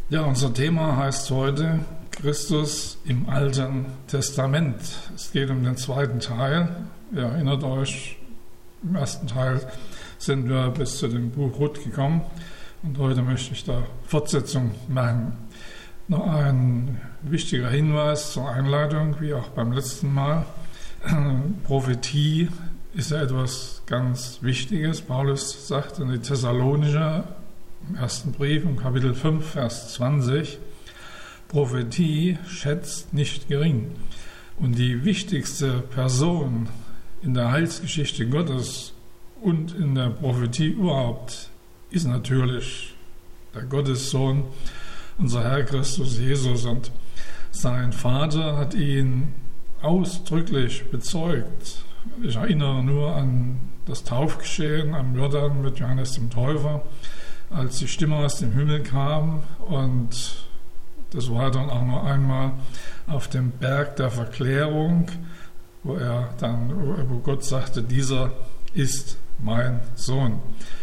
Ja, unser Thema heißt heute Christus im Alten Testament. Es geht um den zweiten Teil. Ihr erinnert euch, im ersten Teil sind wir bis zu dem Buch Ruth gekommen und heute möchte ich da Fortsetzung machen. Noch ein wichtiger Hinweis zur Einleitung, wie auch beim letzten Mal. Prophetie ist ja etwas ganz Wichtiges. Paulus sagt in die Thessalonicher im ersten Brief, im Kapitel 5, Vers 20, Prophetie schätzt nicht gering. Und die wichtigste Person in der Heilsgeschichte Gottes und in der Prophetie überhaupt ist natürlich der Gottessohn, unser Herr Christus Jesus. Und sein Vater hat ihn ausdrücklich bezeugt. Ich erinnere nur an das Taufgeschehen am Jordan mit Johannes dem Täufer, als die Stimme aus dem Himmel kam, und das war dann auch noch einmal auf dem Berg der Verklärung, wo Gott sagte, dieser ist mein Sohn.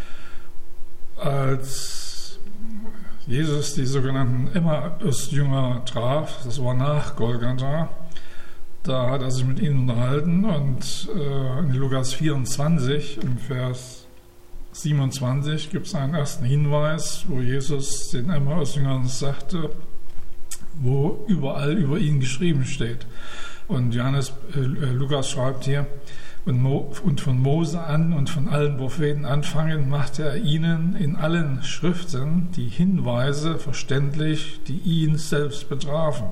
Als Jesus die sogenannten Emmaus-Jünger traf, das war nach Golgatha, da hat er sich mit ihnen unterhalten, und in Lukas 24 im Vers 27 gibt es einen ersten Hinweis, wo Jesus den Emmaus-Jüngern sagte, wo überall über ihn geschrieben steht. Und Lukas schreibt hier, und von Mose an und von allen Propheten anfangend machte er ihnen in allen Schriften die Hinweise verständlich, die ihn selbst betrafen.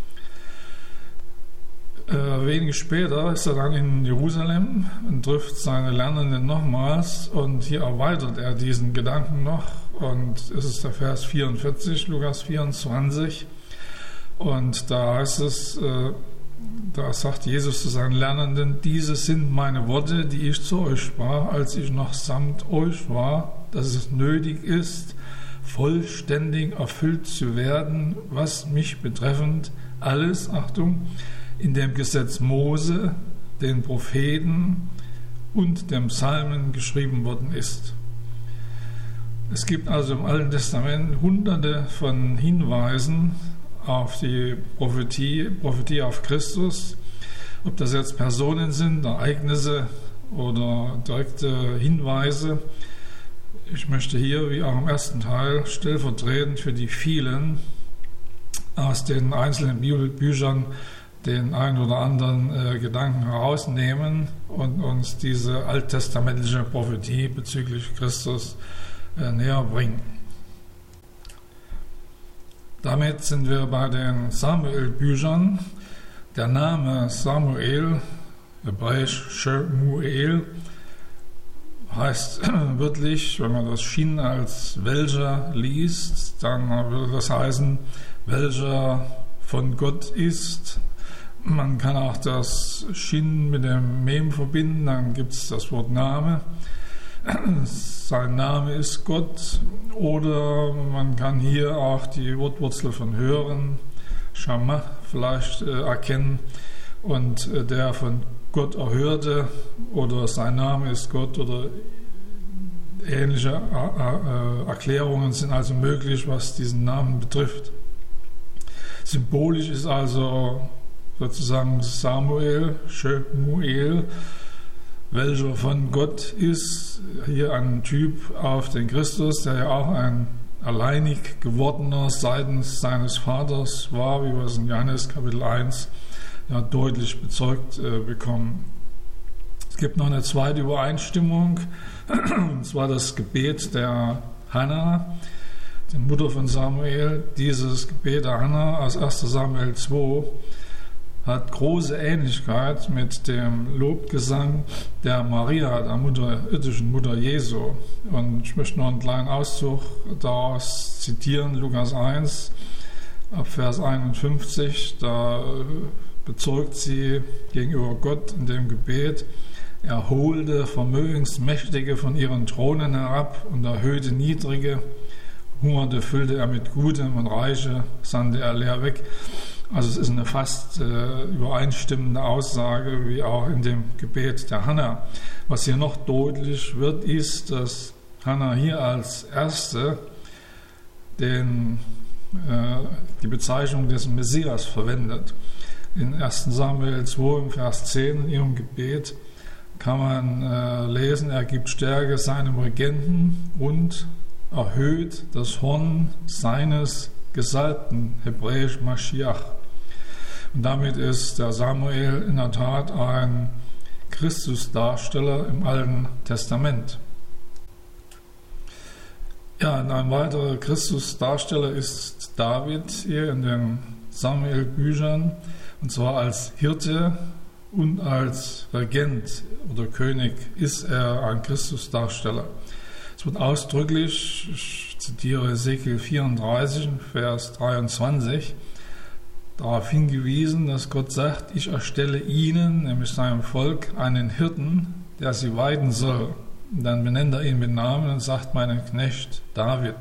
Wenige später ist er dann in Jerusalem und trifft seine Lernenden nochmals, und hier erweitert er diesen Gedanken noch, und es ist der Vers 44, Lukas 24, und da heißt es, da sagt Jesus zu seinen Lernenden, diese sind meine Worte, die ich zu euch sprach, als ich noch samt euch war, dass es nötig ist, vollständig erfüllt zu werden, was mich betreffend alles, Achtung, in dem Gesetz Mose, den Propheten und dem Psalmen geschrieben worden ist. Es gibt also im Alten Testament hunderte von Hinweisen auf die Prophetie auf Christus, ob das jetzt Personen sind, Ereignisse oder direkte Hinweise. Ich möchte hier, wie auch im ersten Teil, stellvertretend für die vielen aus den einzelnen Bibelbüchern den ein oder anderen Gedanken herausnehmen und uns diese alttestamentliche Prophetie bezüglich Christus näher bringen. Damit sind wir bei den Samuel-Büchern. Der Name Samuel, hebräisch Shemuel, heißt wörtlich, wenn man das Shin als welcher liest, dann würde das heißen, welcher von Gott ist. Man kann auch das Shin mit dem Mem verbinden, dann gibt es das Wort Name. Sein Name ist Gott, oder man kann hier auch die Wortwurzel von hören, Shama vielleicht erkennen, und der von Gott erhörte, oder sein Name ist Gott, oder ähnliche Erklärungen sind also möglich, was diesen Namen betrifft. Symbolisch ist also sozusagen Samuel, Shemuel, welcher von Gott ist, hier ein Typ auf den Christus, der ja auch ein alleinig gewordener seitens seines Vaters war, wie wir es in Johannes Kapitel 1 ja deutlich bezeugt bekommen. Es gibt noch eine zweite Übereinstimmung, und zwar das Gebet der Hannah, die Mutter von Samuel. Dieses Gebet der Hannah aus 1. Samuel 2 hat große Ähnlichkeit mit dem Lobgesang der Maria, der irdischen Mutter Jesu. Und ich möchte noch einen kleinen Auszug daraus zitieren, Lukas 1, ab Vers 51. Da bezeugt sie gegenüber Gott in dem Gebet, er holte Vermögensmächtige von ihren Thronen herab und erhöhte Niedrige, Hungernde füllte er mit Gutem und Reiche sandte er leer weg. Also es ist eine fast übereinstimmende Aussage, wie auch in dem Gebet der Hannah. Was hier noch deutlich wird, ist, dass Hannah hier als Erste den die Bezeichnung des Messias verwendet. In 1. Samuel 2 im Vers 10 in ihrem Gebet kann man lesen, er gibt Stärke seinem Regenten und erhöht das Horn seines Gesalbten, hebräisch Maschiach. Und damit ist der Samuel in der Tat ein Christusdarsteller im Alten Testament. Ja, und ein weiterer Christusdarsteller ist David hier in den Samuel-Büchern, und zwar als Hirte und als Regent oder König ist er ein Christusdarsteller. Es wird ausdrücklich, ich zitiere Ezekiel 34, Vers 23, darauf hingewiesen, dass Gott sagt, ich erstelle ihnen, nämlich seinem Volk, einen Hirten, der sie weiden soll. Und dann benennt er ihn mit Namen und sagt, meinen Knecht David.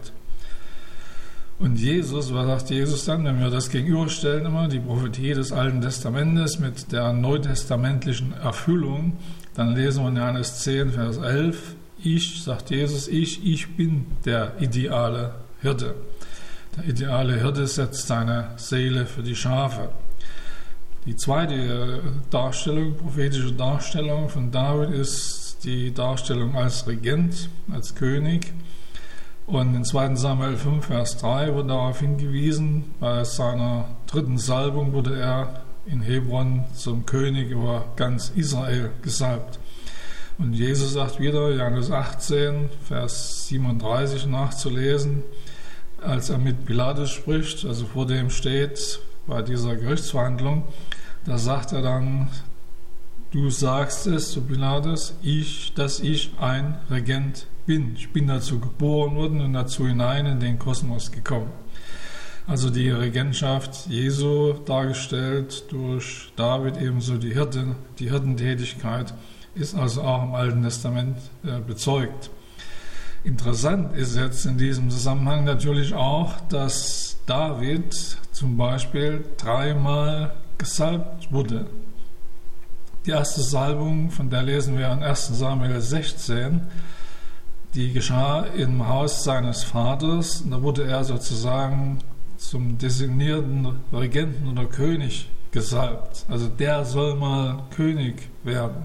Und Jesus, was sagt Jesus dann, wenn wir das gegenüberstellen immer, die Prophetie des Alten Testamentes mit der neutestamentlichen Erfüllung, dann lesen wir in Johannes 10, Vers 11, sagt Jesus, ich bin der ideale Hirte. Der ideale Hirte setzt seine Seele für die Schafe. Die zweite Darstellung, prophetische Darstellung von David ist die Darstellung als Regent, als König. Und in 2. Samuel 5, Vers 3 wird darauf hingewiesen, bei seiner dritten Salbung wurde er in Hebron zum König über ganz Israel gesalbt. Und Jesus sagt wieder, Johannes 18, Vers 37 nachzulesen, als er mit Pilatus spricht, also vor dem steht, bei dieser Gerichtsverhandlung, da sagt er dann, du sagst es zu Pilatus, dass ich ein Regent bin. Ich bin dazu geboren worden und dazu hinein in den Kosmos gekommen. Also die Regentschaft Jesu dargestellt durch David, ebenso die Hirtentätigkeit, ist also auch im Alten Testament bezeugt. Interessant ist jetzt in diesem Zusammenhang natürlich auch, dass David zum Beispiel 3-mal gesalbt wurde. Die erste Salbung, von der lesen wir in 1. Samuel 16, die geschah im Haus seines Vaters. Und da wurde er sozusagen zum designierten Regenten oder König gesalbt. Also der soll mal König werden.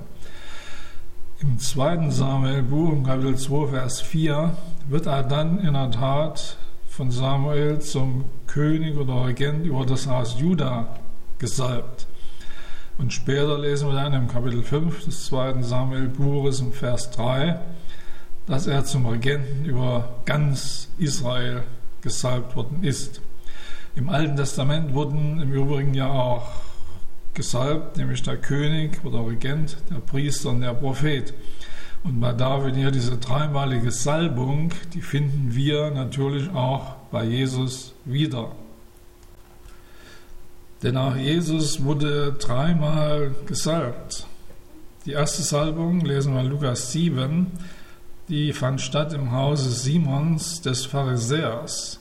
Im 2. Samuel-Buch, im Kapitel 2, Vers 4, wird er dann in der Tat von Samuel zum König oder Regent über das Haus Juda gesalbt. Und später lesen wir dann im Kapitel 5 des 2. Samuel-Buches im Vers 3, dass er zum Regenten über ganz Israel gesalbt worden ist. Im Alten Testament wurden im Übrigen ja auch gesalbt, nämlich der König oder Regent, der Priester und der Prophet. Und bei David hier diese 3-malige Salbung, die finden wir natürlich auch bei Jesus wieder. Denn auch Jesus wurde 3-mal gesalbt. Die erste Salbung, lesen wir in Lukas 7, die fand statt im Hause Simons des Pharisäers.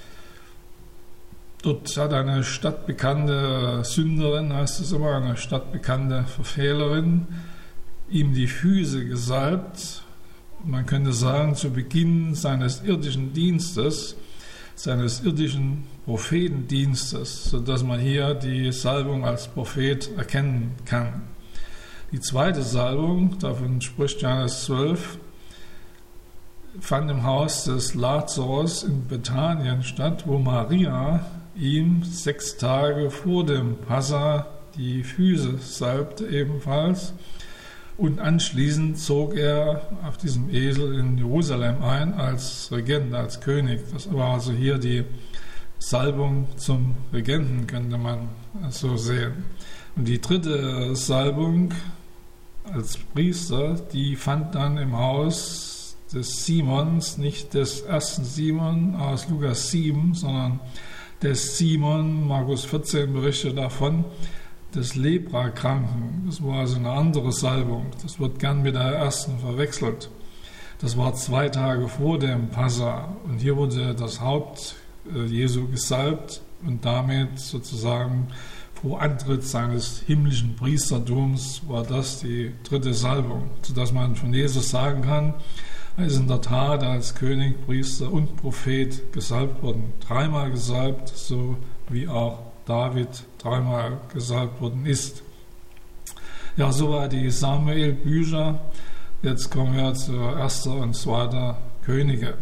Dort hat eine stadtbekannte Sünderin, heißt es immer, eine stadtbekannte Verfehlerin, ihm die Füße gesalbt. Man könnte sagen, zu Beginn seines irdischen Dienstes, seines irdischen Prophetendienstes, sodass man hier die Salbung als Prophet erkennen kann. Die zweite Salbung, davon spricht Johannes 12, fand im Haus des Lazarus in Bethanien statt, wo Maria ihm 6 Tage vor dem Passa die Füße salbte ebenfalls. Und anschließend zog er auf diesem Esel in Jerusalem ein als Regent, als König. Das war also hier die Salbung zum Regenten, könnte man so sehen. Und die dritte Salbung als Priester, die fand dann im Haus des Simons, nicht des ersten Simon aus Lukas 7, sondern des Simon, Markus 14 berichtet davon, des Leprakranken. Das war also eine andere Salbung. Das wird gern mit der ersten verwechselt. Das war 2 Tage vor dem Passa. Und hier wurde das Haupt Jesu gesalbt und damit sozusagen vor Antritt seines himmlischen Priestertums war das die dritte Salbung, sodass man von Jesus sagen kann, Er ist in der Tat als König, Priester und Prophet gesalbt worden. 3-mal gesalbt, so wie auch David 3-mal gesalbt worden ist. Ja, soweit die Samuel-Bücher. Jetzt kommen wir zu 1. und 2. Könige.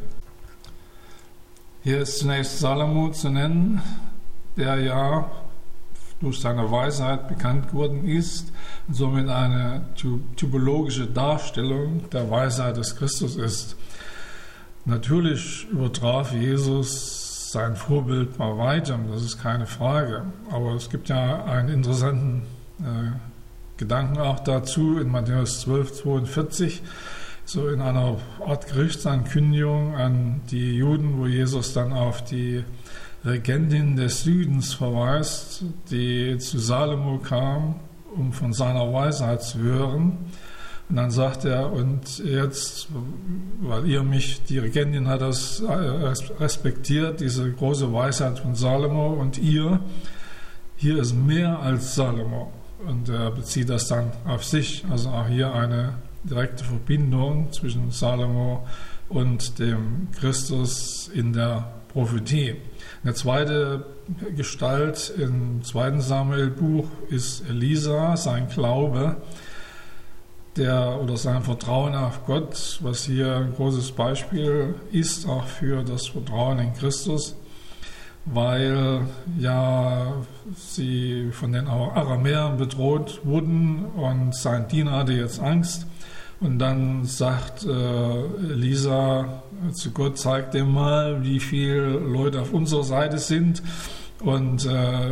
Hier ist zunächst Salomo zu nennen, der ja durch seine Weisheit bekannt geworden ist und somit eine typologische Darstellung der Weisheit des Christus ist. Natürlich übertraf Jesus sein Vorbild bei weitem, das ist keine Frage. Aber es gibt ja einen interessanten Gedanken auch dazu in Matthäus 12,42, so in einer Art Gerichtsankündigung an die Juden, wo Jesus dann auf die Regentin des Südens verweist, die zu Salomo kam, um von seiner Weisheit zu hören. Und dann sagt er, und jetzt, weil die Regentin hat das respektiert, diese große Weisheit von Salomo, und hier ist mehr als Salomo. Und er bezieht das dann auf sich, also auch hier eine direkte Verbindung zwischen Salomo und dem Christus in der Prophetie. Eine zweite Gestalt im 2. Samuel-Buch ist Elisa, sein Glaube, oder sein Vertrauen auf Gott, was hier ein großes Beispiel ist, auch für das Vertrauen in Christus, weil ja sie von den Aramäern bedroht wurden und sein Diener hatte jetzt Angst. Und dann sagt Elisa zu Gott, zeig dir mal, wie viele Leute auf unserer Seite sind. Und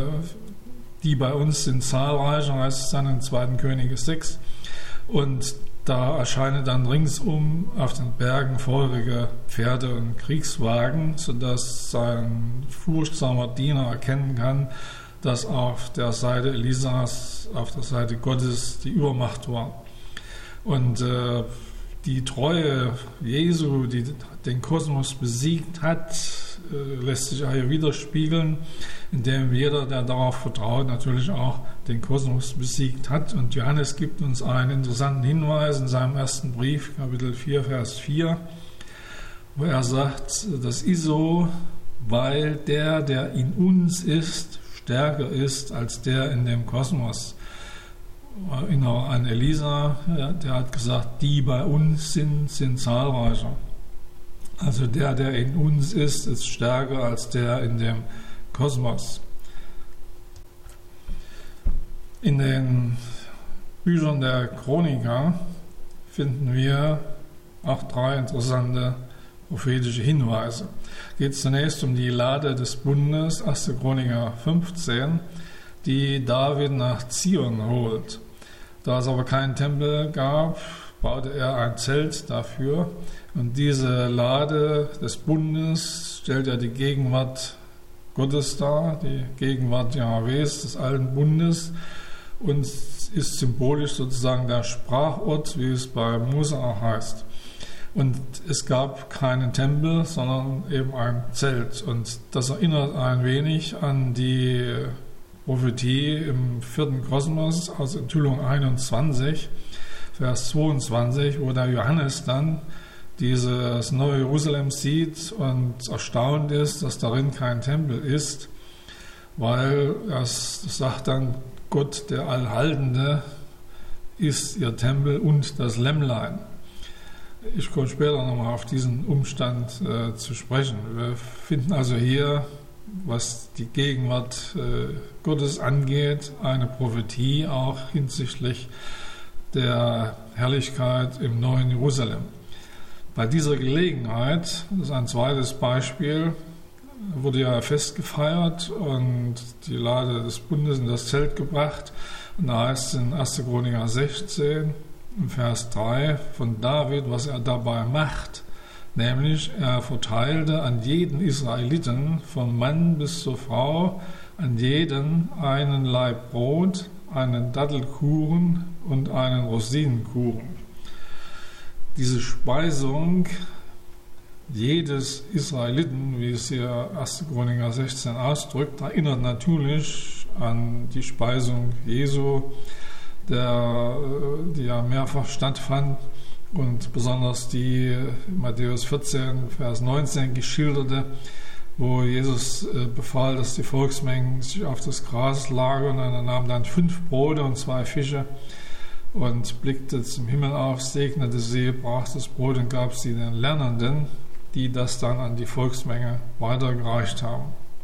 die bei uns sind zahlreicher, heißt es dann in 2. Könige 6. Und da erscheinen dann ringsum auf den Bergen feurige Pferde und Kriegswagen, sodass sein furchtsamer Diener erkennen kann, dass auf der Seite Elisas, auf der Seite Gottes die Übermacht war. Und die Treue Jesu, die den Kosmos besiegt hat, lässt sich auch hier widerspiegeln, indem jeder, der darauf vertraut, natürlich auch den Kosmos besiegt hat. Und Johannes gibt uns einen interessanten Hinweis in seinem ersten Brief, Kapitel 4, Vers 4, wo er sagt, das ist so, weil der in uns ist, stärker ist als der in dem Kosmos. Erinnere an Elisa, der hat gesagt, die bei uns sind zahlreicher. Also der in uns ist stärker als der in dem Kosmos. In den Büchern der Chroniker finden wir auch 3 interessante prophetische Hinweise. Es geht zunächst um die Lade des Bundes, 1. Chroniker 15, die David nach Zion holt. Da es aber keinen Tempel gab, baute er ein Zelt dafür. Und diese Lade des Bundes stellt ja die Gegenwart Gottes dar, die Gegenwart Jahwes, des alten Bundes, und ist symbolisch sozusagen der Sprachort, wie es bei Mose auch heißt. Und es gab keinen Tempel, sondern eben ein Zelt. Und das erinnert ein wenig an die Prophetie im 4. Kosmos aus Enthüllung 21, Vers 22, wo der Johannes dann dieses neue Jerusalem sieht und erstaunt ist, dass darin kein Tempel ist, weil das sagt dann, Gott, der Allhaltende, ist ihr Tempel und das Lämmlein. Ich komme später nochmal auf diesen Umstand zu sprechen. Wir finden also hier, was die Gegenwart Gottes angeht, eine Prophetie auch hinsichtlich der Herrlichkeit im neuen Jerusalem. Bei dieser Gelegenheit, das ist ein zweites Beispiel, wurde ja Fest gefeiert und die Lade des Bundes in das Zelt gebracht. Und da heißt es in 1. Chroniker 16, im Vers 3 von David, was er dabei macht, nämlich er verteilte an jeden Israeliten, vom Mann bis zur Frau, an jeden einen Laib Brot, einen Dattelkuchen und einen Rosinenkuchen. Diese Speisung jedes Israeliten, wie es hier 1. Chroniker 16 ausdrückt, erinnert natürlich an die Speisung Jesu, die ja mehrfach stattfand und besonders die Matthäus 14, Vers 19 geschilderte, wo Jesus befahl, dass die Volksmengen sich auf das Gras lagern, und er nahm dann 5 Brote und 2 Fische und blickte zum Himmel auf, segnete sie, brach das Brot und gab sie den Lernenden, die das dann an die Volksmenge weitergereicht haben.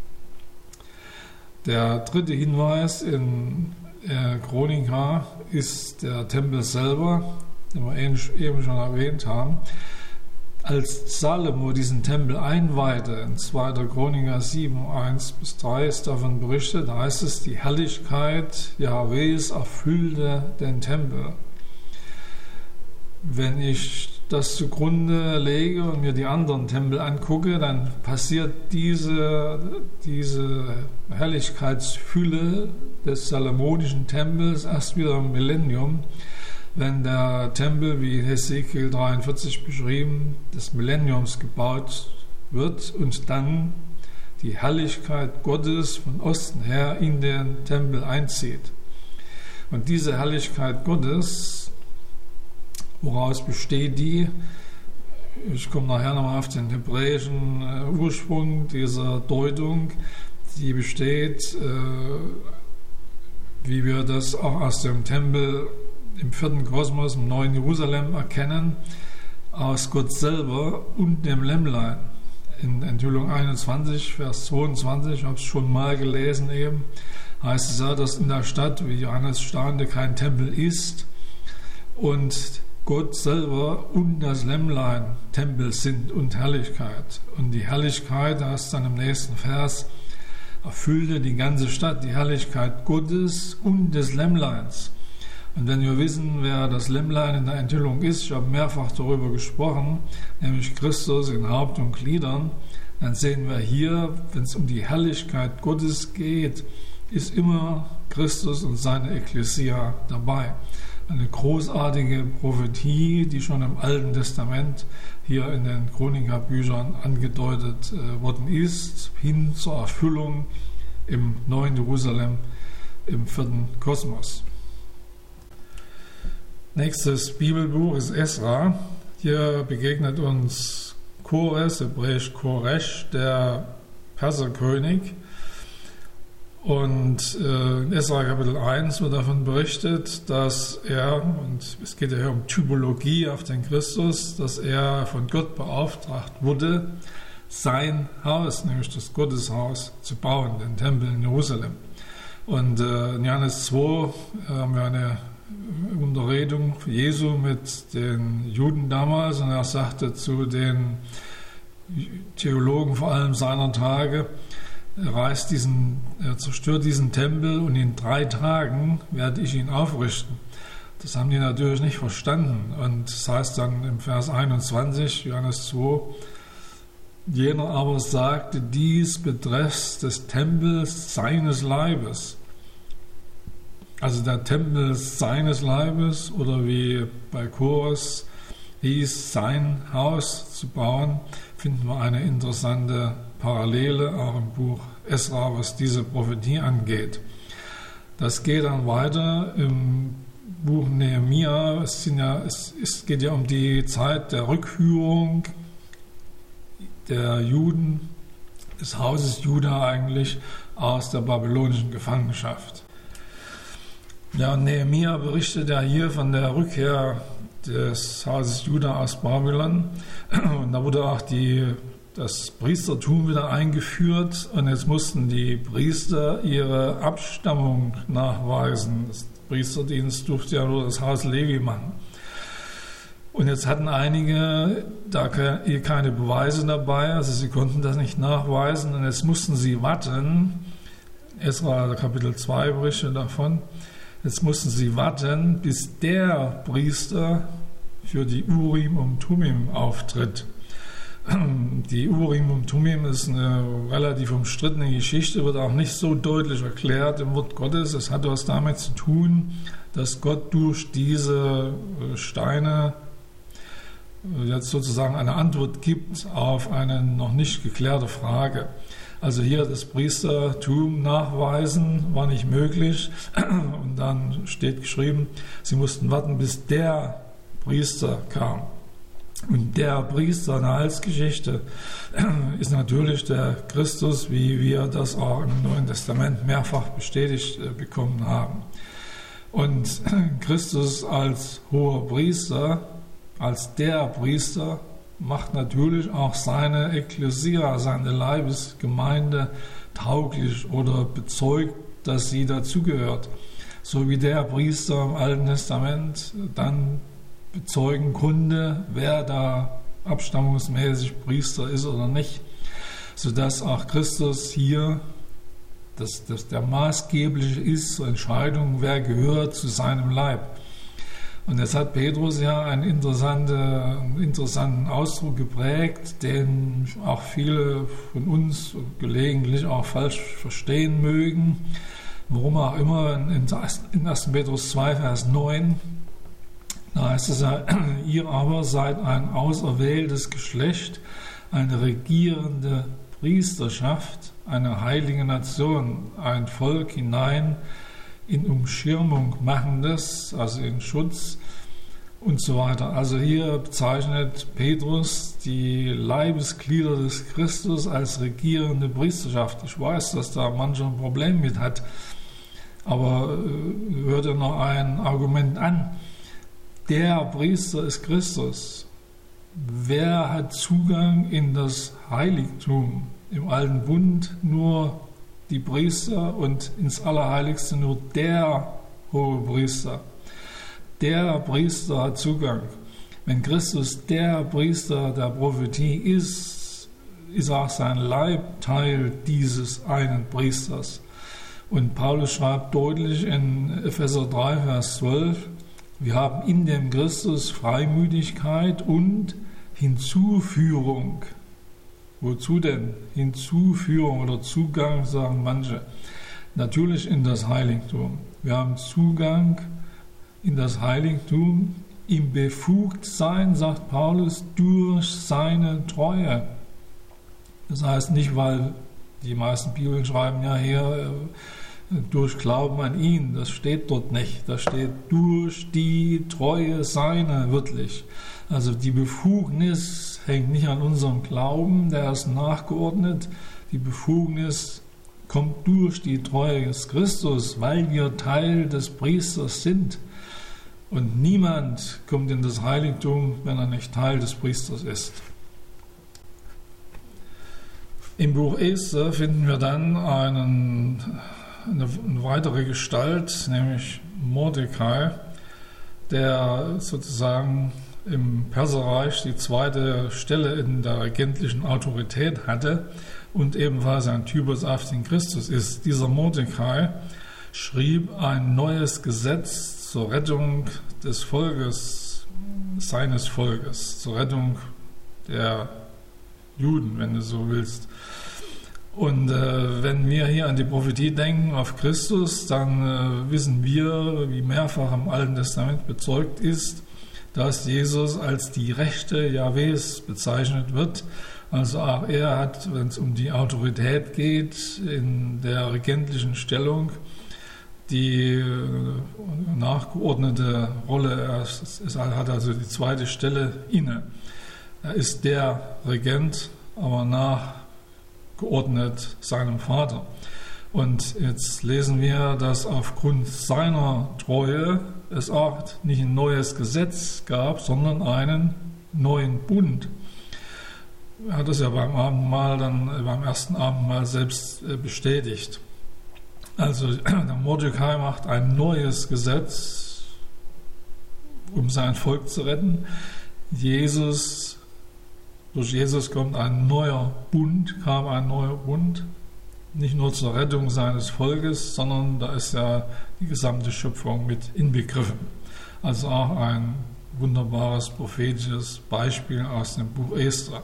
Der dritte Hinweis in Chronika ist der Tempel selber, den wir eben schon erwähnt haben. Als Salomo diesen Tempel einweihte, in 2. Chroniker 7, 1-3 ist davon berichtet, da heißt es, die Herrlichkeit Jahwes erfüllte den Tempel. Wenn ich das zugrunde lege und mir die anderen Tempel angucke, dann passiert diese Herrlichkeitsfülle des salomonischen Tempels erst wieder im Millennium, wenn der Tempel, wie Hesekiel 43 beschrieben, des Millenniums gebaut wird und dann die Herrlichkeit Gottes von Osten her in den Tempel einzieht. Und diese Herrlichkeit Gottes, woraus besteht die? Ich komme nachher nochmal auf den hebräischen Ursprung dieser Deutung. Die besteht, wie wir das auch aus dem Tempel im 4. Kosmos, im neuen Jerusalem erkennen, aus Gott selber und dem Lämmlein. In Enthüllung 21, Vers 22, ich habe es schon mal gelesen eben, heißt es ja, dass in der Stadt, wie Johannes staunte, kein Tempel ist und Gott selber und das Lämmlein Tempel sind und Herrlichkeit. Und die Herrlichkeit, da ist dann im nächsten Vers, erfüllte die ganze Stadt, die Herrlichkeit Gottes und des Lämmleins. Und wenn wir wissen, wer das Lämmlein in der Enthüllung ist, ich habe mehrfach darüber gesprochen, nämlich Christus in Haupt und Gliedern, dann sehen wir hier, wenn es um die Herrlichkeit Gottes geht, ist immer Christus und seine Ekklesia dabei. Eine großartige Prophetie, die schon im Alten Testament hier in den Chronika-Büchern angedeutet worden ist, hin zur Erfüllung im neuen Jerusalem, im 4. Kosmos. Nächstes Bibelbuch ist Esra. Hier begegnet uns Kores, hebräisch Koresh, der Perserkönig. Und in Esra Kapitel 1 wird davon berichtet, dass er, und es geht ja hier um Typologie auf den Christus, dass er von Gott beauftragt wurde, sein Haus, nämlich das Gotteshaus, zu bauen, den Tempel in Jerusalem. Und in Johannes 2 haben wir eine Unterredung Jesu mit den Juden damals, und er sagte zu den Theologen vor allem seiner Tage, er zerstört diesen Tempel und in 3 Tagen werde ich ihn aufrichten. Das haben die natürlich nicht verstanden. Und das heißt dann im Vers 21, Johannes 2, jener aber sagte, dies betreffs des Tempels seines Leibes. Also der Tempel seines Leibes, oder wie bei Kores hieß, sein Haus zu bauen, finden wir eine interessante Parallele auch im Buch Esra, was diese Prophetie angeht. Das geht dann weiter im Buch Nehemia. Es geht ja um die Zeit der Rückführung der Juden, des Hauses Juda eigentlich, aus der babylonischen Gefangenschaft. Ja, Nehemia berichtet ja hier von der Rückkehr des Hauses Juda aus Babylon. Und da wurde auch das Priestertum wieder eingeführt, und jetzt mussten die Priester ihre Abstammung nachweisen. Das Priesterdienst durfte ja nur das Haus Levi machen. Und jetzt hatten einige da keine Beweise dabei, also sie konnten das nicht nachweisen, und jetzt mussten sie warten. Esra Kapitel 2 berichtet davon. Jetzt mussten sie warten, bis der Priester für die Urim und Tumim auftritt. Die Urim und Tumim ist eine relativ umstrittene Geschichte, wird auch nicht so deutlich erklärt im Wort Gottes. Es hat was damit zu tun, dass Gott durch diese Steine jetzt sozusagen eine Antwort gibt auf eine noch nicht geklärte Frage. Also hier das Priestertum nachweisen war nicht möglich, und dann steht geschrieben, sie mussten warten, bis der Priester kam. Und der Priester der Heilsgeschichte ist natürlich der Christus, wie wir das auch im Neuen Testament mehrfach bestätigt bekommen haben. Und Christus als hoher Priester, als der Priester, macht natürlich auch seine Ekklesia, seine Leibesgemeinde tauglich oder bezeugt, dass sie dazugehört. So wie der Priester im Alten Testament dann bezeugen konnte, wer da abstammungsmäßig Priester ist oder nicht, sodass auch Christus hier dass der maßgebliche ist zur Entscheidung, wer gehört zu seinem Leib. Und jetzt hat Petrus ja einen interessanten Ausdruck geprägt, den auch viele von uns gelegentlich auch falsch verstehen mögen. Warum auch immer, in 1. Petrus 2, Vers 9, da heißt es ja, ihr aber seid ein auserwähltes Geschlecht, eine regierende Priesterschaft, eine heilige Nation, ein Volk hinein in Umschirmung machendes, also in Schutz und so weiter. Also hier bezeichnet Petrus die Leibesglieder des Christus als regierende Priesterschaft. Ich weiß, dass da mancher ein Problem mit hat, aber hört ihr noch ein Argument an. Der Priester ist Christus. Wer hat Zugang in das Heiligtum? Im Alten Bund nur die Priester und ins Allerheiligste nur der hohe Priester. Der Priester hat Zugang. Wenn Christus der Priester der Prophetie ist, ist auch sein Leib Teil dieses einen Priesters. Und Paulus schreibt deutlich in Epheser 3, Vers 12, wir haben in dem Christus Freimütigkeit und Hinzuführung. Wozu denn? Hinzuführung oder Zugang, sagen manche. Natürlich in das Heiligtum. Wir haben Zugang in das Heiligtum, im Befugtsein, sagt Paulus, durch seine Treue. Das heißt nicht, weil die meisten Bibeln schreiben ja hier durch Glauben an ihn. Das steht dort nicht. Da steht durch die Treue seine, wörtlich. Also die Befugnis hängt nicht an unserem Glauben, der ist nachgeordnet. Die Befugnis kommt durch die Treue des Christus, weil wir Teil des Priesters sind. Und niemand kommt in das Heiligtum, wenn er nicht Teil des Priesters ist. Im Buch Esther finden wir dann eine weitere Gestalt, nämlich Mordecai, der sozusagen im Perserreich die zweite Stelle in der regentlichen Autorität hatte und ebenfalls ein Typus auf den Christus ist. Dieser Mordecai schrieb ein neues Gesetz zur Rettung des Volkes, seines Volkes, zur Rettung der Juden, wenn du so willst. Und wenn wir hier an die Prophetie denken auf Christus, dann wissen wir, wie mehrfach im Alten Testament bezeugt ist, dass Jesus als die Rechte Jahwes bezeichnet wird. Also auch er hat, wenn es um die Autorität geht, in der regentlichen Stellung die nachgeordnete Rolle. Er hat also die zweite Stelle inne. Er ist der Regent, aber nachgeordnet seinem Vater. Und jetzt lesen wir, dass aufgrund seiner Treue es auch nicht ein neues Gesetz gab, sondern einen neuen Bund. Er hat es ja beim ersten Abendmahl selbst bestätigt. Also der Mordecai macht ein neues Gesetz, um sein Volk zu retten. Durch Jesus kam ein neuer Bund, nicht nur zur Rettung seines Volkes, sondern da ist ja die gesamte Schöpfung mit inbegriffen. Also auch ein wunderbares prophetisches Beispiel aus dem Buch Esther.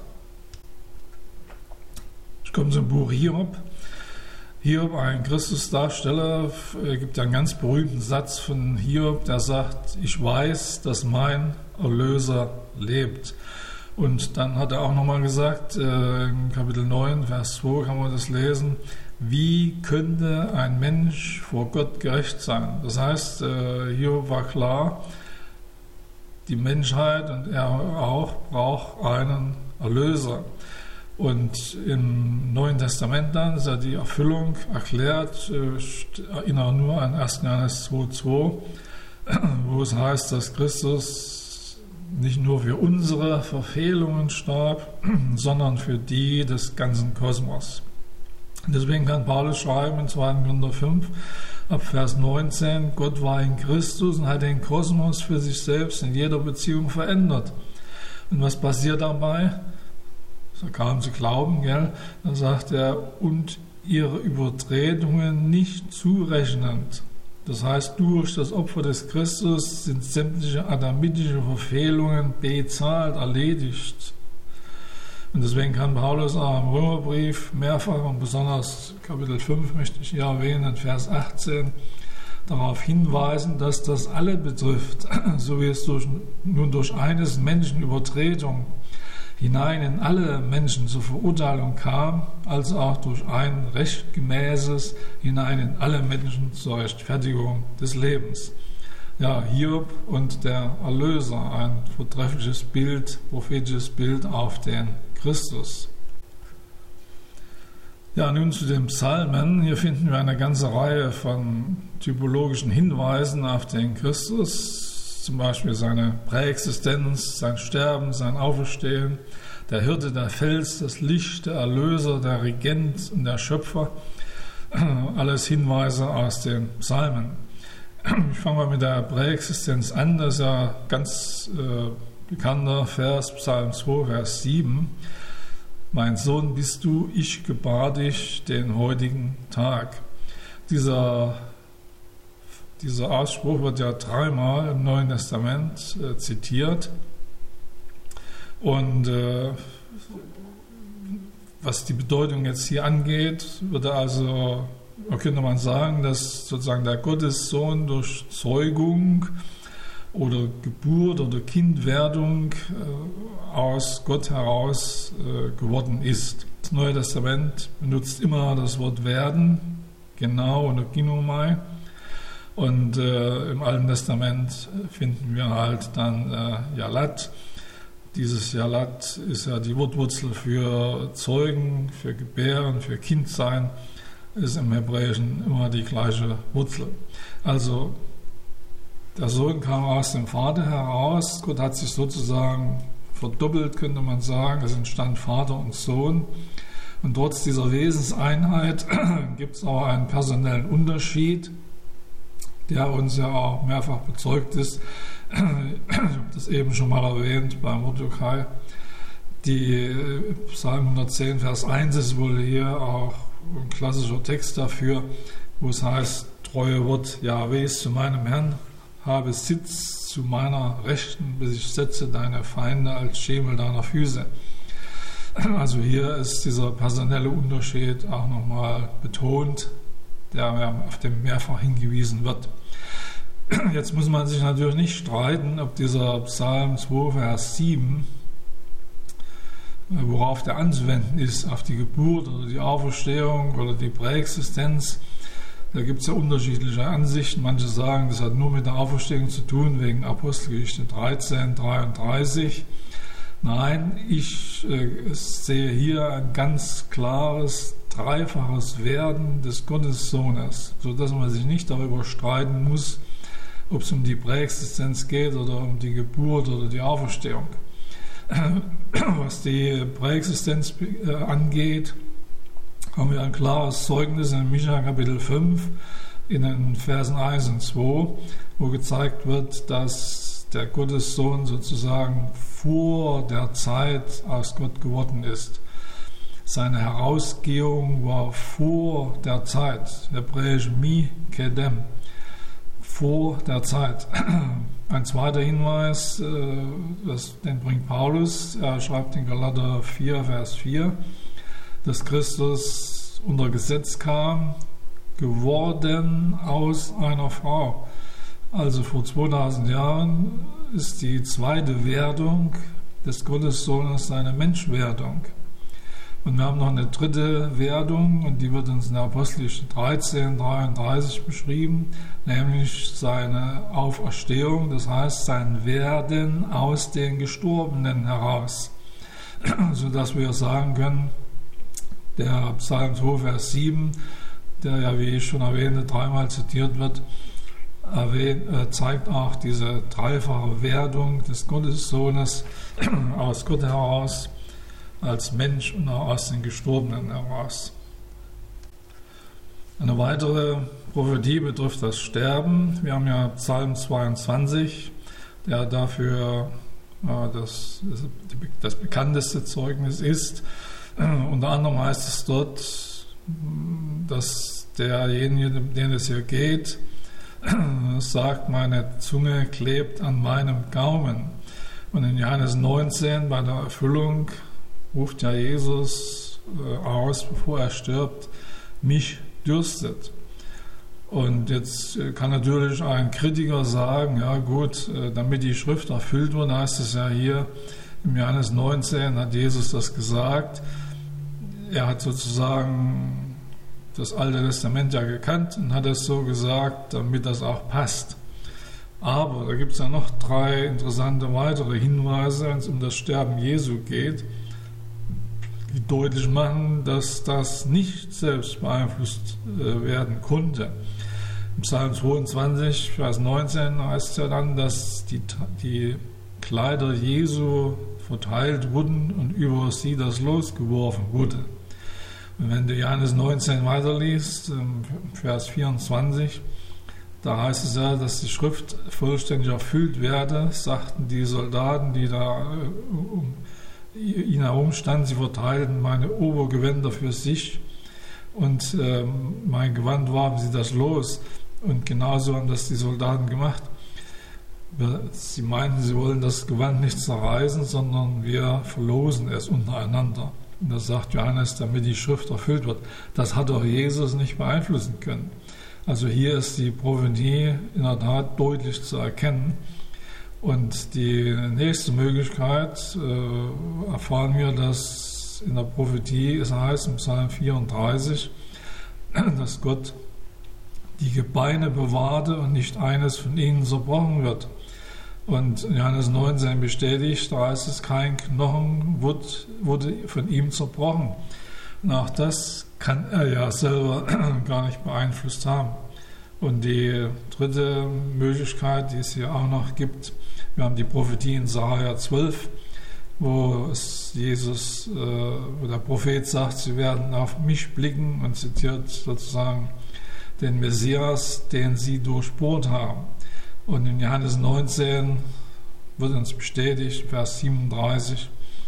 Ich komme zum Buch Hiob. Hiob, ein Christusdarsteller, gibt einen ganz berühmten Satz von Hiob, der sagt, ich weiß, dass mein Erlöser lebt. Und dann hat er auch nochmal gesagt, in Kapitel 9, Vers 2 kann man das lesen, wie könnte ein Mensch vor Gott gerecht sein? Das heißt, Hiob war klar, die Menschheit und er auch braucht einen Erlöser. Und im Neuen Testament dann ist ja die Erfüllung erklärt, ich erinnere nur an 1. Johannes 2,2, wo es heißt, dass Christus nicht nur für unsere Verfehlungen starb, sondern für die des ganzen Kosmos. Deswegen kann Paulus schreiben in 2. Korinther 5, ab Vers 19, Gott war in Christus und hat den Kosmos für sich selbst in jeder Beziehung verändert. Und was passiert dabei? So kaum zu glauben, gell? Dann sagt er, und ihre Übertretungen nicht zurechnend. Das heißt, durch das Opfer des Christus sind sämtliche adamitische Verfehlungen bezahlt, erledigt. Und deswegen kann Paulus auch im Römerbrief mehrfach und besonders Kapitel 5 möchte ich hier erwähnen, Vers 18, darauf hinweisen, dass das alle betrifft, so wie es nun durch eines Menschen Übertretung hinein in alle Menschen zur Verurteilung kam, als auch durch ein rechtgemäßes hinein in alle Menschen zur Rechtfertigung des Lebens. Ja, Hiob und der Erlöser, ein vortreffliches Bild, prophetisches Bild auf den Christus. Ja, nun zu den Psalmen. Hier finden wir eine ganze Reihe von typologischen Hinweisen auf den Christus, zum Beispiel seine Präexistenz, sein Sterben, sein Auferstehen, der Hirte, der Fels, das Licht, der Erlöser, der Regent und der Schöpfer. Alles Hinweise aus den Psalmen. Ich fange mal mit der Präexistenz an. Das ist ja ganz bekannter Vers, Psalm 2, Vers 7. Mein Sohn bist du, ich gebar dich den heutigen Tag. Dieser Ausspruch wird ja dreimal im Neuen Testament zitiert. Und was die Bedeutung jetzt hier angeht, könnte man sagen, dass sozusagen der Gottessohn durch Zeugung oder Geburt oder Kindwerdung aus Gott heraus geworden ist. Das Neue Testament benutzt immer das Wort werden, genau, oder ginomai. Und im Alten Testament finden wir halt dann Yalat. Dieses Yalat ist ja die Wortwurzel für Zeugen, für Gebären, für Kindsein. Ist im Hebräischen immer die gleiche Wurzel. Also der Sohn kam aus dem Vater heraus. Gott hat sich sozusagen verdoppelt, könnte man sagen. Es entstand Vater und Sohn. Und trotz dieser Wesenseinheit gibt es auch einen personellen Unterschied, der uns ja auch mehrfach bezeugt ist. Ich habe das eben schon mal erwähnt bei Mordechai. Die Psalm 110, Vers 1 ist wohl hier auch ein klassischer Text dafür, wo es heißt, treue Wort Jahwes zu meinem Herrn, habe Sitz zu meiner Rechten, bis ich setze deine Feinde als Schemel deiner Füße. Also hier ist dieser personelle Unterschied auch nochmal betont, auf den mehrfach hingewiesen wird. Jetzt muss man sich natürlich nicht streiten, ob dieser Psalm 2, Vers 7, worauf der anzuwenden ist, auf die Geburt oder die Auferstehung oder die Präexistenz. Da gibt es ja unterschiedliche Ansichten. Manche sagen, das hat nur mit der Auferstehung zu tun, wegen Apostelgeschichte 13, 33. Nein, ich sehe hier ein ganz klares, dreifaches Werden des Gottessohnes, sodass man sich nicht darüber streiten muss, ob es um die Präexistenz geht oder um die Geburt oder die Auferstehung. Was die Präexistenz angeht, haben wir ein klares Zeugnis in Micha Kapitel 5 in den Versen 1 und 2, wo gezeigt wird, dass der Gottessohn sozusagen vor der Zeit aus Gott geworden ist. Seine Herausgehung war vor der Zeit, hebräisch mi kedem, vor der Zeit. Ein zweiter Hinweis, den bringt Paulus, er schreibt in Galater 4, Vers 4, dass Christus unter Gesetz kam, geworden aus einer Frau. Also vor 2000 Jahren ist die zweite Werdung des Gottessohnes seine Menschwerdung. Und wir haben noch eine dritte Werdung, und die wird uns in der Apostelgeschichte 13:33 beschrieben, nämlich seine Auferstehung, das heißt sein Werden aus den Gestorbenen heraus, sodass wir sagen können, der Psalm 2, Vers 7, der ja, wie ich schon erwähnte, dreimal zitiert wird, zeigt auch diese dreifache Werdung des Gottessohnes aus Gott heraus, als Mensch und auch aus den Gestorbenen heraus. Eine weitere Prophetie betrifft das Sterben. Wir haben ja Psalm 22, der dafür das bekannteste Zeugnis ist. Unter anderem heißt es dort, dass derjenige, um den es hier geht, sagt, meine Zunge klebt an meinem Gaumen. Und in Johannes 19, bei der Erfüllung, ruft ja Jesus aus, bevor er stirbt, mich dürstet. Und jetzt kann natürlich ein Kritiker sagen, ja gut, damit die Schrift erfüllt wurde, heißt es ja hier, im Johannes 19 hat Jesus das gesagt. Er hat sozusagen das Alte Testament ja gekannt und hat es so gesagt, damit das auch passt. Aber da gibt es ja noch 3 interessante weitere Hinweise, wenn es um das Sterben Jesu geht, die deutlich machen, dass das nicht selbst beeinflusst werden konnte. Im Psalm 22, Vers 19 heißt es ja dann, dass die Kleider Jesu verteilt wurden und über sie das Los geworfen wurde. Und wenn du Johannes 19 weiterliest, Vers 24, da heißt es ja, dass die Schrift vollständig erfüllt werde, sagten die Soldaten, die da um ihn herumstanden, sie verteilten meine Obergewänder für sich und mein Gewand warfen sie das los. Und genauso haben das die Soldaten gemacht. Sie meinten, sie wollen das Gewand nicht zerreißen, sondern wir verlosen es untereinander. Und das sagt Johannes, damit die Schrift erfüllt wird. Das hat auch Jesus nicht beeinflussen können. Also hier ist die Prophetie in der Tat deutlich zu erkennen. Und die nächste Möglichkeit erfahren wir, dass in der Prophetie, es heißt im Psalm 34, dass Gott die Gebeine bewahrte und nicht eines von ihnen zerbrochen wird. Und Johannes 19 bestätigt, da heißt es, kein Knochen wurde von ihm zerbrochen. Und auch das kann er ja selber gar nicht beeinflusst haben. Und die dritte Möglichkeit, die es hier auch noch gibt, wir haben die Prophetie in Sacharja 12, wo der Prophet sagt, sie werden auf mich blicken und zitiert sozusagen den Messias, den sie durchbohrt haben. Und in Johannes 19 wird uns bestätigt, Vers 37,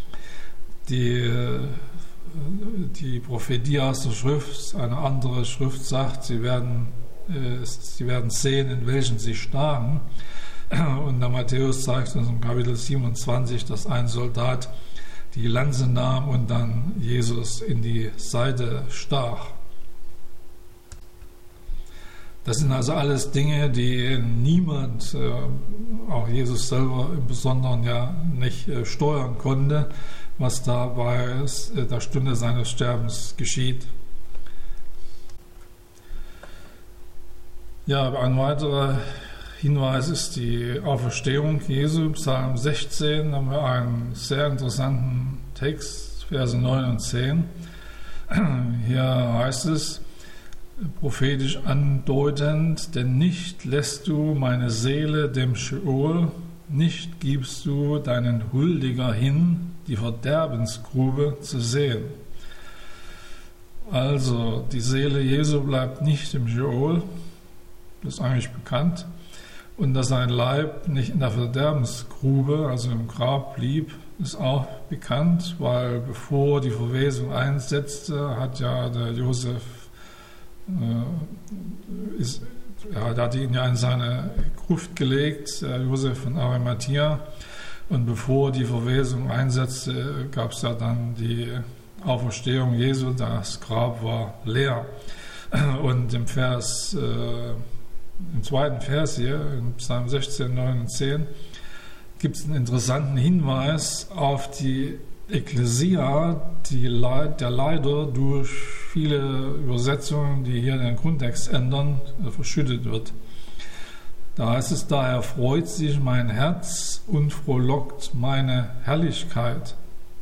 die Prophetie aus der Schrift, eine andere Schrift sagt, sie werden sehen, in welchen sie stachen. Und der Matthäus zeigt uns im Kapitel 27, dass ein Soldat die Lanze nahm und dann Jesus in die Seite stach. Das sind also alles Dinge, die niemand, auch Jesus selber im Besonderen ja nicht steuern konnte, was da bei der Stunde seines Sterbens geschieht. Ja, ein weiterer Hinweis ist die Auferstehung Jesu. Psalm 16 haben wir einen sehr interessanten Text, Verse 9 und 10. Hier heißt es, prophetisch andeutend, denn nicht lässt du meine Seele dem Scheol, nicht gibst du deinen Huldiger hin, die Verderbensgrube zu sehen. Also die Seele Jesu bleibt nicht im Scheol, das ist eigentlich bekannt, und dass sein Leib nicht in der Verderbensgrube, also im Grab blieb, ist auch bekannt, weil bevor die Verwesung einsetzte, hat ja der Josef hat ihn ja in seine Gruft gelegt, Josef von Arimathea, und bevor die Verwesung einsetzte, gab es ja dann die Auferstehung Jesu, das Grab war leer. Und im zweiten Vers hier, in Psalm 16, 9 und 10, gibt es einen interessanten Hinweis auf die Ekklesia, der leider durch viele Übersetzungen, die hier den Grundtext ändern, verschüttet wird. Da heißt es, daher freut sich mein Herz und frohlockt meine Herrlichkeit.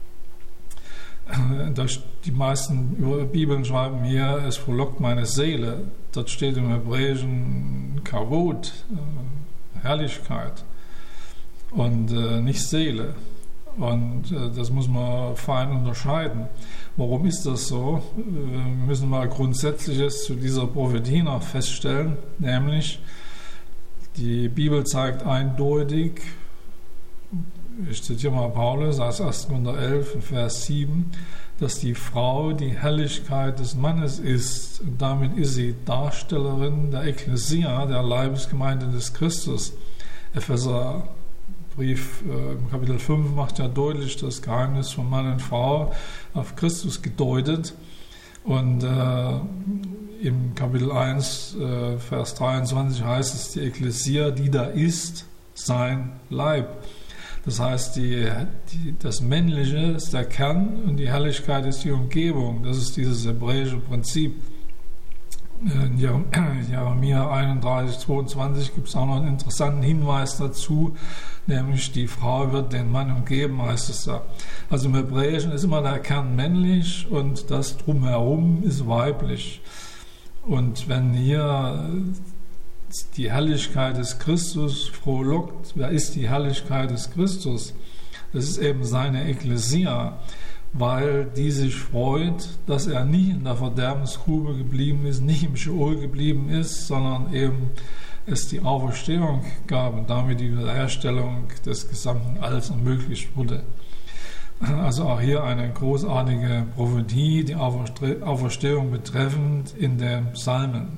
Die meisten Bibeln schreiben hier, es frohlockt meine Seele. Dort steht im Hebräischen Kavod, Herrlichkeit, und nicht Seele. Und das muss man fein unterscheiden. Warum ist das so? Wir müssen mal Grundsätzliches zu dieser Prophetie noch feststellen, nämlich die Bibel zeigt eindeutig, ich zitiere mal Paulus aus 1. Korinther 11, Vers 7, dass die Frau die Herrlichkeit des Mannes ist. Und damit ist sie Darstellerin der Ekklesia, der Leibesgemeinde des Christus. Epheserbrief im Kapitel 5 macht ja deutlich das Geheimnis von Mann und Frau auf Christus gedeutet. Und im Kapitel 1, Vers 23 heißt es, die Ekklesia, die da ist, sein Leib. Das heißt, das Männliche ist der Kern und die Herrlichkeit ist die Umgebung. Das ist dieses hebräische Prinzip. In Jeremia 31, 22 gibt es auch noch einen interessanten Hinweis dazu, nämlich die Frau wird den Mann umgeben, heißt es da. Also im Hebräischen ist immer der Kern männlich und das Drumherum ist weiblich. Und wenn hier die Herrlichkeit des Christus frohlockt, wer ist die Herrlichkeit des Christus? Das ist eben seine Ekklesia, weil die sich freut, dass er nicht in der Verderbensgrube geblieben ist, nicht im Scheol geblieben ist, sondern eben es die Auferstehung gab und damit die Wiederherstellung des gesamten Alls ermöglicht wurde. Also auch hier eine großartige Prophetie, die Auferstehung betreffend in den Psalmen.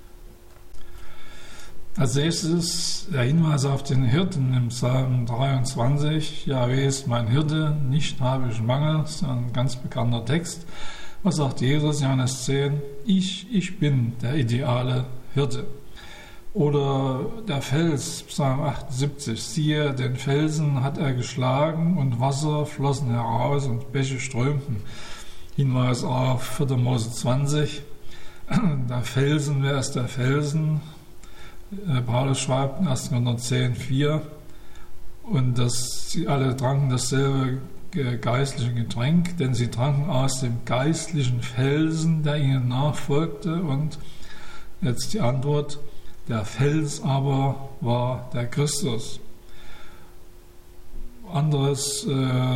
Als nächstes der Hinweis auf den Hirten im Psalm 23. Jahwe ist mein Hirte, nicht habe ich Mangel. Das ist ein ganz bekannter Text. Was sagt Jesus, Johannes 10? Ich bin der ideale Hirte. Oder der Fels, Psalm 78. Siehe, den Felsen hat er geschlagen und Wasser flossen heraus und Bäche strömten. Hinweis auf 4. Mose 20. Der Felsen, wer ist der Felsen? Paulus schreibt in 1. Korinther 10, 4, und dass sie alle tranken dasselbe geistliche Getränk, denn sie tranken aus dem geistlichen Felsen, der ihnen nachfolgte. Und jetzt die Antwort, der Fels aber war der Christus. Anderes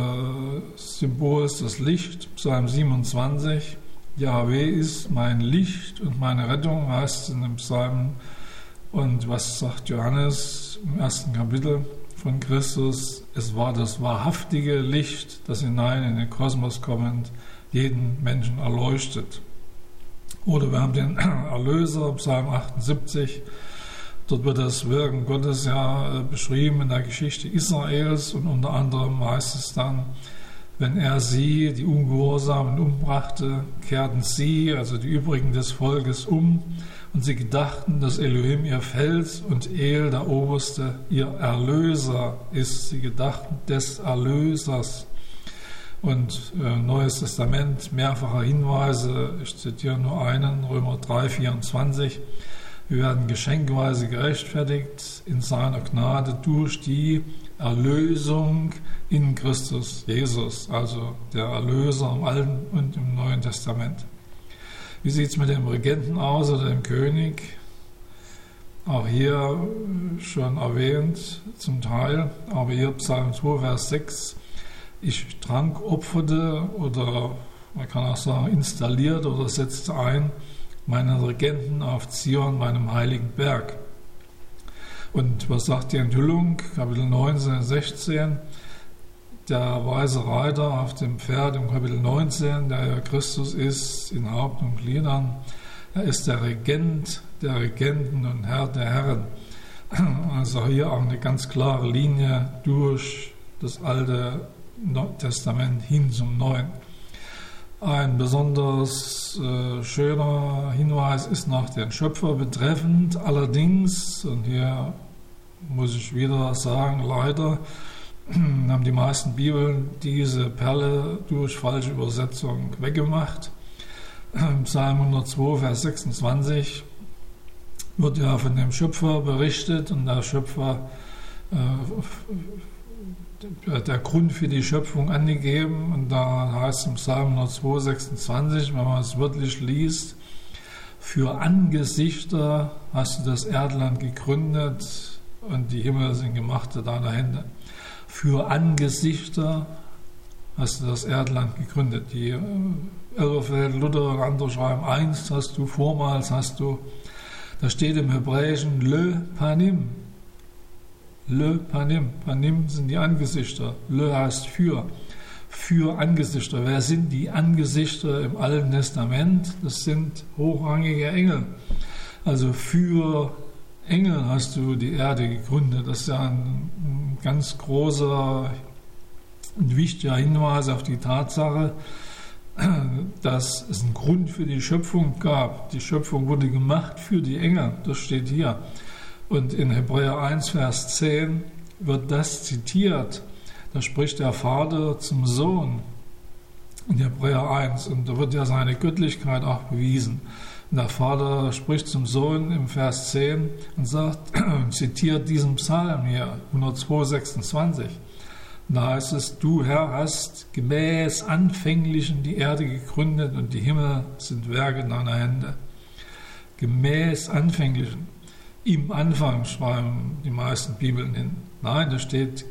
Symbol ist das Licht, Psalm 27, Jahwe ist mein Licht und meine Rettung, heißt es in dem Psalm. Und was sagt Johannes im 1. Kapitel von Christus? Es war das wahrhaftige Licht, das hinein in den Kosmos kommend jeden Menschen erleuchtet. Oder wir haben den Erlöser, Psalm 78. Dort wird das Wirken Gottes ja beschrieben in der Geschichte Israels und unter anderem heißt es dann, wenn er sie, die Ungehorsamen, umbrachte, kehrten sie, also die übrigen des Volkes, um. Und sie gedachten, dass Elohim ihr Fels und El, der Oberste, ihr Erlöser ist. Sie gedachten des Erlösers. Und Neues Testament, mehrfache Hinweise, ich zitiere nur einen, Römer 3, 24. Wir werden geschenkweise gerechtfertigt in seiner Gnade durch die Erlösung in Christus Jesus, also der Erlöser im Alten und im Neuen Testament. Wie sieht es mit dem Regenten aus oder dem König? Auch hier schon erwähnt zum Teil, aber hier Psalm 2, Vers 6. Ich trank, opferte oder man kann auch sagen installiert oder setzte ein meinen Regenten auf Zion, meinem heiligen Berg. Und was sagt die Enthüllung? Kapitel 19, 16. Der weise Reiter auf dem Pferd im Kapitel 19, der ja Christus ist, in Haupt und Gliedern, er ist der Regent der Regenten und Herr der Herren. Also hier auch eine ganz klare Linie durch das Alte Testament hin zum Neuen. Ein besonders schöner Hinweis ist noch den Schöpfer betreffend. Allerdings, und hier muss ich wieder sagen, leider, haben die meisten Bibeln diese Perle durch falsche Übersetzung weggemacht. Psalm 102, Vers 26 wird ja von dem Schöpfer berichtet und der Schöpfer, der Grund für die Schöpfung angegeben, und da heißt es im Psalm 102, 26, wenn man es wörtlich liest: Für Angesichter hast du das Erdland gegründet und die Himmel sind gemachte deiner Hände. Für Angesichter hast du das Erdland gegründet. Die Elberfeld, Luther und andere schreiben, einst hast du, vormals hast du. Da steht im Hebräischen Le Panim. Le Panim. Panim sind die Angesichter. Le heißt für. Für Angesichter. Wer sind die Angesichter im Alten Testament? Das sind hochrangige Engel. Also für Engel hast du die Erde gegründet. Das ist ja ein ganz großer und wichtiger Hinweis auf die Tatsache, dass es einen Grund für die Schöpfung gab. Die Schöpfung wurde gemacht für die Engel. Das steht hier. Und in Hebräer 1, Vers 10 wird das zitiert. Da spricht der Vater zum Sohn in Hebräer 1 und da wird ja seine Göttlichkeit auch bewiesen. Und der Vater spricht zum Sohn im Vers 10 und sagt, zitiert diesen Psalm hier, 102, 26. Und da heißt es, du Herr hast gemäß Anfänglichen die Erde gegründet und die Himmel sind Werke deiner Hände. Gemäß Anfänglichen. Im Anfang schreiben die meisten Bibeln hin. Nein, da steht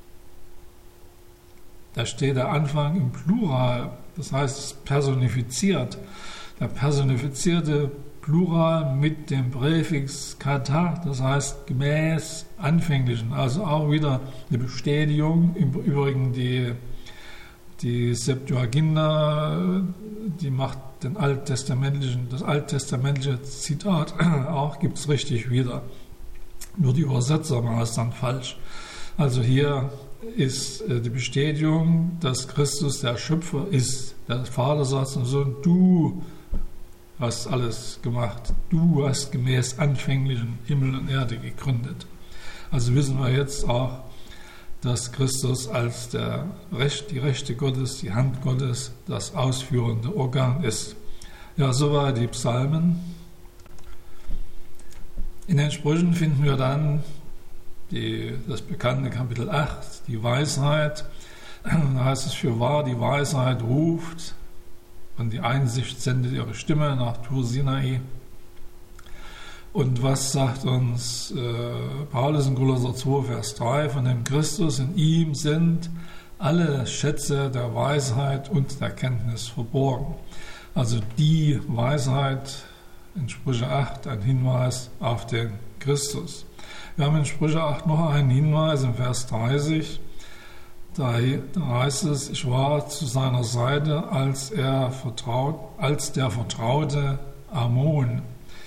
der Anfang im Plural, das heißt es personifiziert. Der personifizierte Plural mit dem Präfix kata, das heißt gemäß Anfänglichen, also auch wieder eine Bestätigung. Im Übrigen die Septuaginta, die macht das alttestamentliche Zitat auch, gibt es richtig wieder. Nur die Übersetzer machen es dann falsch. Also hier ist die Bestätigung, dass Christus der Schöpfer ist. Der Vater sagt zum Sohn, du hast alles gemacht. Du hast gemäß anfänglichen Himmel und Erde gegründet. Also wissen wir jetzt auch, dass Christus als die Rechte Gottes, die Hand Gottes, das ausführende Organ ist. Ja, soweit die Psalmen. In den Sprüchen finden wir dann das bekannte Kapitel 8, die Weisheit. Da heißt es, fürwahr, die Weisheit ruft und die Einsicht sendet ihre Stimme nach Tur Sinai. Und was sagt uns Paulus in Kolosser 2, Vers 3? Von dem Christus in ihm sind alle Schätze der Weisheit und der Kenntnis verborgen. Also die Weisheit in Sprüche 8, ein Hinweis auf den Christus. Wir haben in Sprüche 8 noch einen Hinweis im Vers 30. Da heißt es, ich war zu seiner Seite, als der vertraute Ammon.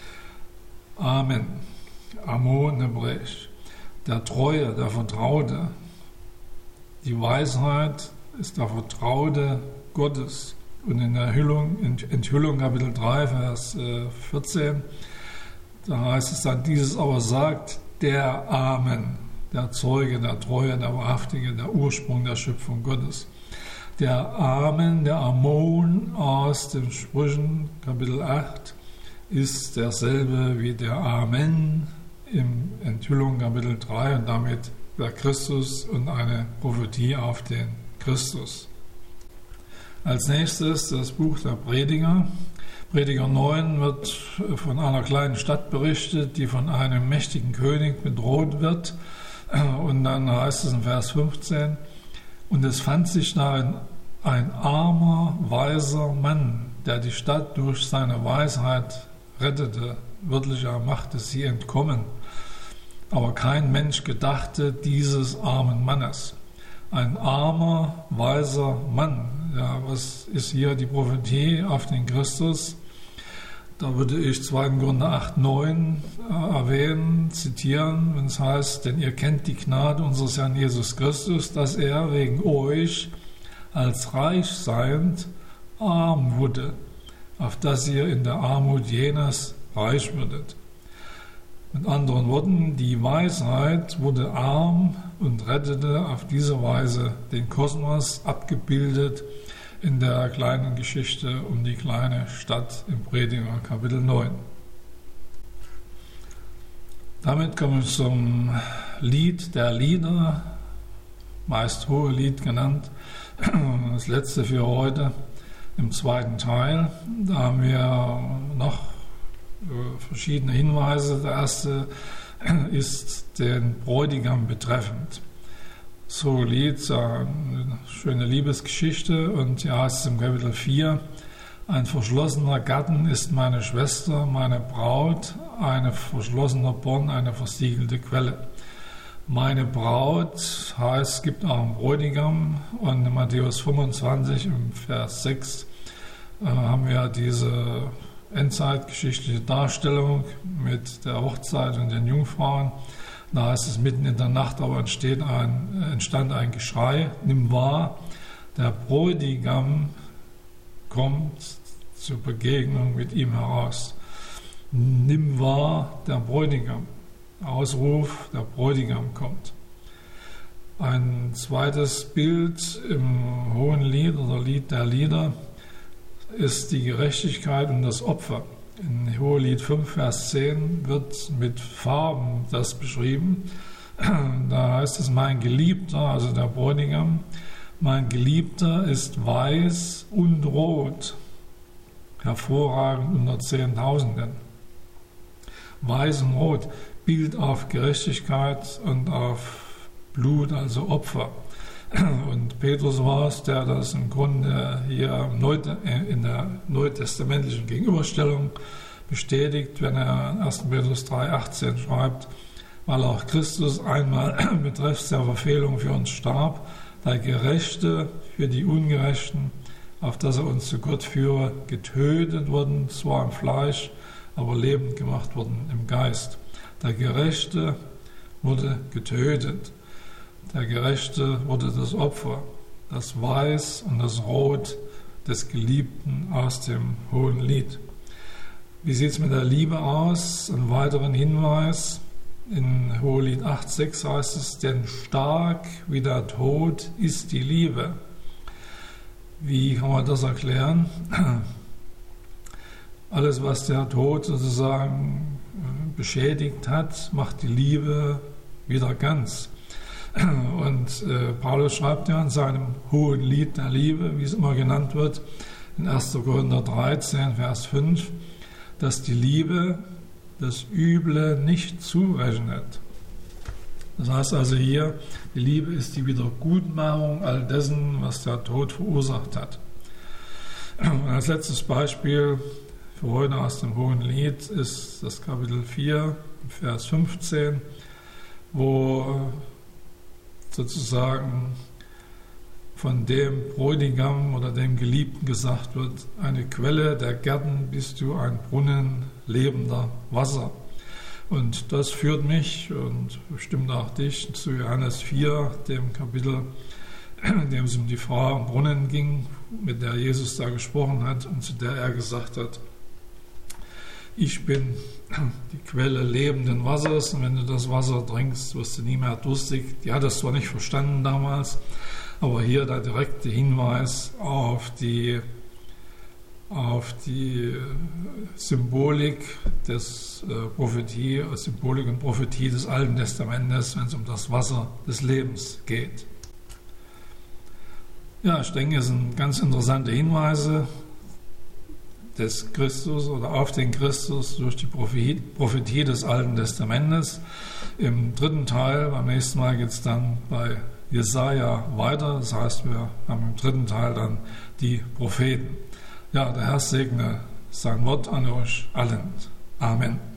Amen. Ammon hebräisch. Der Treue, der Vertraute. Die Weisheit ist der Vertraute Gottes. Und in der Enthüllung Kapitel 3, Vers 14, da heißt es dann, dieses aber sagt der Amen, der Zeuge, der Treue, der Wahrhaftige, der Ursprung der Schöpfung Gottes. Der Amen, der Ammon aus den Sprüchen Kapitel 8 ist derselbe wie der Amen im Enthüllung Kapitel 3 und damit der Christus und eine Prophetie auf den Christus. Als nächstes das Buch der Prediger. Prediger 9 wird von einer kleinen Stadt berichtet, die von einem mächtigen König bedroht wird. Und dann heißt es in Vers 15, und es fand sich darin ein armer, weiser Mann, der die Stadt durch seine Weisheit rettete. Wörtlich machte sie entkommen. Aber kein Mensch gedachte dieses armen Mannes. Ein armer, weiser Mann. Ja, was ist hier die Prophetie auf den Christus? Da würde ich 2. Korinther 8, 9 erwähnen, zitieren, wenn es heißt, denn ihr kennt die Gnade unseres Herrn Jesus Christus, dass er wegen euch als reich seiend arm wurde, auf dass ihr in der Armut jenes reich würdet. Mit anderen Worten, die Weisheit wurde arm und rettete auf diese Weise den Kosmos, abgebildet in der kleinen Geschichte um die kleine Stadt im Prediger Kapitel 9. Damit kommen wir zum Lied der Lieder, meist Hohelied genannt, das letzte für heute im zweiten Teil. Da haben wir noch verschiedene Hinweise. Der erste ist den Bräutigam betreffend. So Lied, eine schöne Liebesgeschichte, und hier heißt es im Kapitel 4: Ein verschlossener Garten ist meine Schwester, meine Braut, ein verschlossener Born, eine versiegelte Quelle. Meine Braut heißt, es gibt auch einen Bräutigam, und in Matthäus 25 im Vers 6 haben wir diese endzeitgeschichtliche Darstellung mit der Hochzeit und den Jungfrauen. Da heißt es, mitten in der Nacht aber entstand ein Geschrei: Nimm wahr, der Bräutigam kommt zur Begegnung mit ihm heraus. Nimm wahr, der Bräutigam. Ausruf, der Bräutigam kommt. Ein zweites Bild im Hohenlied oder Lied der Lieder ist die Gerechtigkeit und das Opfer. In Hohelied 5, Vers 10 wird mit Farben das beschrieben. Da heißt es, mein Geliebter, also der Bräutigam, mein Geliebter ist weiß und rot, hervorragend unter Zehntausenden. Weiß und rot, Bild auf Gerechtigkeit und auf Blut, also Opfer. Und Petrus war es, der das im Grunde hier in der neutestamentlichen Gegenüberstellung bestätigt, wenn er in 1. Petrus 3,18 schreibt: Weil auch Christus einmal betreffs der Verfehlung für uns starb, der Gerechte für die Ungerechten, auf dass er uns zu Gott führe, getötet worden, zwar im Fleisch, aber lebend gemacht worden im Geist. Der Gerechte wurde getötet. Der Gerechte wurde das Opfer, das Weiß und das Rot des Geliebten aus dem Hohenlied. Wie sieht es mit der Liebe aus? Ein weiteren Hinweis: in Hohelied 8,6 heißt es, denn stark wie der Tod ist die Liebe. Wie kann man das erklären? Alles, was der Tod sozusagen beschädigt hat, macht die Liebe wieder ganz. Und Paulus schreibt ja in seinem Hohenlied der Liebe, wie es immer genannt wird, in 1. Korinther 13, Vers 5, dass die Liebe das Üble nicht zurechnet. Das heißt also hier, die Liebe ist die Wiedergutmachung all dessen, was der Tod verursacht hat. Und als letztes Beispiel für heute aus dem Hohenlied ist das Kapitel 4, Vers 15, wo sozusagen von dem Bräutigam oder dem Geliebten gesagt wird: Eine Quelle der Gärten bist du, ein Brunnen lebender Wasser. Und das führt mich und bestimmt auch dich zu Johannes 4, dem Kapitel, in dem es um die Frau am Brunnen ging, mit der Jesus da gesprochen hat und zu der er gesagt hat: Ich bin die Quelle lebenden Wassers, und wenn du das Wasser trinkst, wirst du nie mehr durstig. Die hat das zwar nicht verstanden damals, aber hier der direkte Hinweis auf die Symbolik des Symbolik und Prophetie des Alten Testamentes, wenn es um das Wasser des Lebens geht. Ja, ich denke, es sind ganz interessante Hinweise des Christus oder auf den Christus durch die Prophetie des Alten Testamentes. Im dritten Teil, beim nächsten Mal geht es dann bei Jesaja weiter. Das heißt, wir haben im dritten Teil dann die Propheten. Ja, der Herr segne sein Wort an euch allen. Amen.